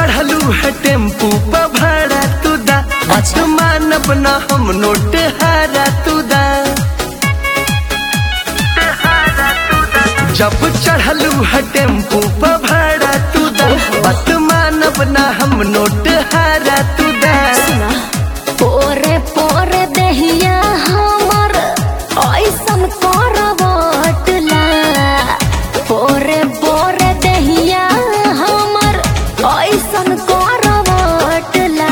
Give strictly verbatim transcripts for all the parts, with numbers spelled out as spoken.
चढ़लू है टेम्पू पर भाड़ा तू दा, अच्छा मानब ना हम नोट हारा तू दा। जब चढ़लू है टेम्पू पर भाड़ा तू दा, बात मानब ना हम नोट हारा तू दा। पोरे पोरे दहिया हमर ऐसन करवटला, पोरे पोरे दहिया हमर ऐसन करवटला।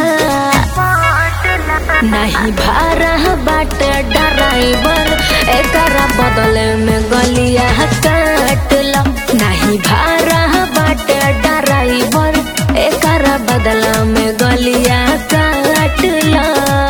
नहीं भारा बाट ड्राइवर एकरा बदले में गलिया काटला। नहीं भारा बाट ड्राइवर एकरा बदला में गलिया काटला।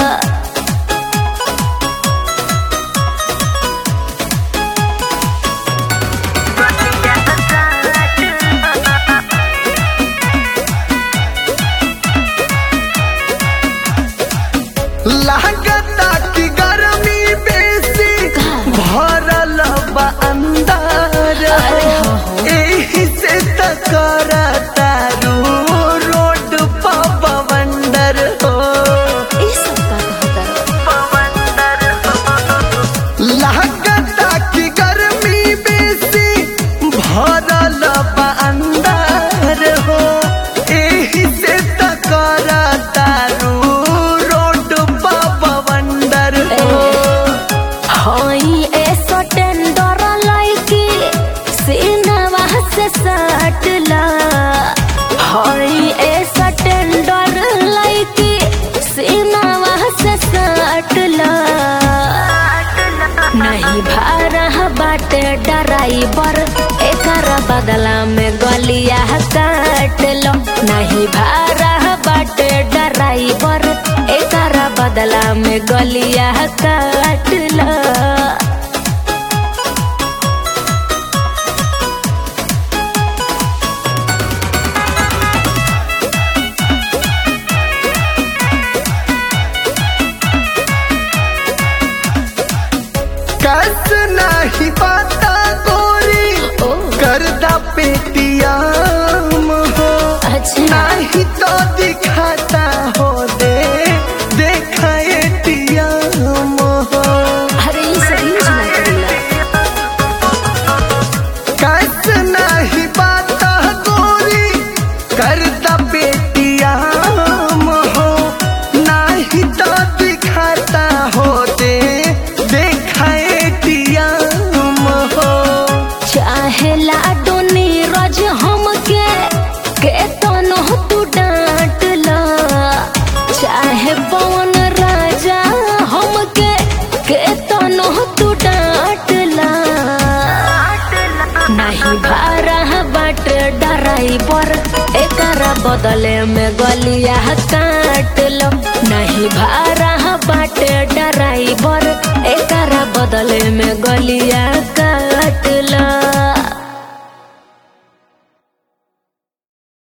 लागता की गर्मी बेसी भरल बा अंदर, एही से तकरा तारू रोड पर बवंडर हो। लागता की गर्मी बेसी भरल बा अंदर हो, एही से तकरा तारू सटला। हई ऐसा टेंडर लाइकी सीनावा से सटला। नहीं भारा बाट ड्राइवर एकरा बदला में गलिया काटलो। नहीं भारा बाट ड्राइवर एकरा बदला में गलिया काटलो। कस नहीं पाता गोरी करदा पेटियाम हो, अच्छा नहीं तो दिखाता हो दे देखा एटीएम हो। अरे ये सही ना करेला। कस नहीं पाता गोरी करदा पेटियाम हो, नहीं तो दिखाता हो दे चाहे लाडो नीरज हमके केतनो तू डांट ला, चाहे पवन राजा हमके केतनो तू डांट ला। नहीं भारा बाट ड्राइवर एकरा बदले में गलिया काट लो। नहीं भारा बाट ड्राइवर एकरा बदले में गलिया काट लो।